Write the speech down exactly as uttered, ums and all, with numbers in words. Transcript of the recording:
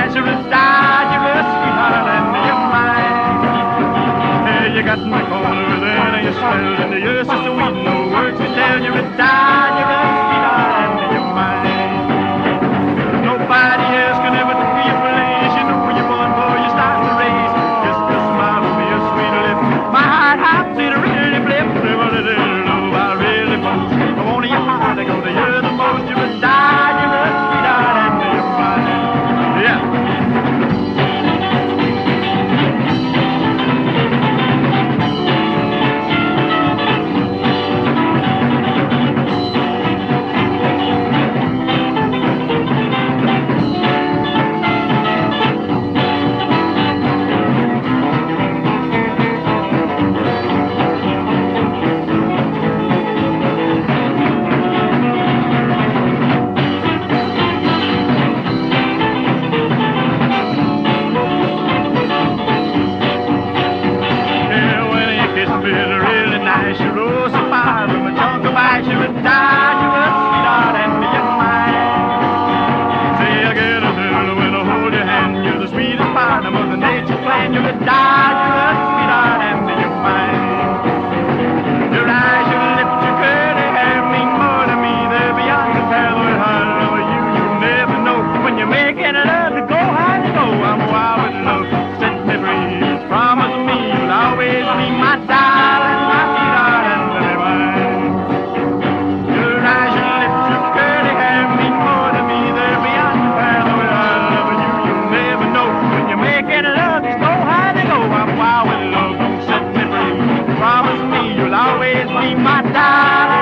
I should have died, you're a sweetheart and you're mine. Hey, you got my corner then and you smell and you're so sweet, no words to tell. You're a died, you're a sweetheart and you're mine. Nobody else can ever do your place. You know you're born for you start the race. Just a smile with me, a sweet lip. My heart hops in a really flip. What a little love I really boast. I want your heart, I go to you the most. You're a died, you're a sweetheart and you're mine. Yeah. You're oh so far from a chunk of ice. You're a died, you're a sweetheart and you're mine. Say I get a thrill when I hold your hand. You're the sweetest part of Mother Nature's plan. You're a died, you're a sweetheart and you're mine. Your eyes, your lips, your curly hair mean more to me. They're beyond compare. With her love you, you never know. When you're making love to go high to go, I'm wild with love. Set me free. Promise me you'll always be my darling. Promise me you'll always be my darling.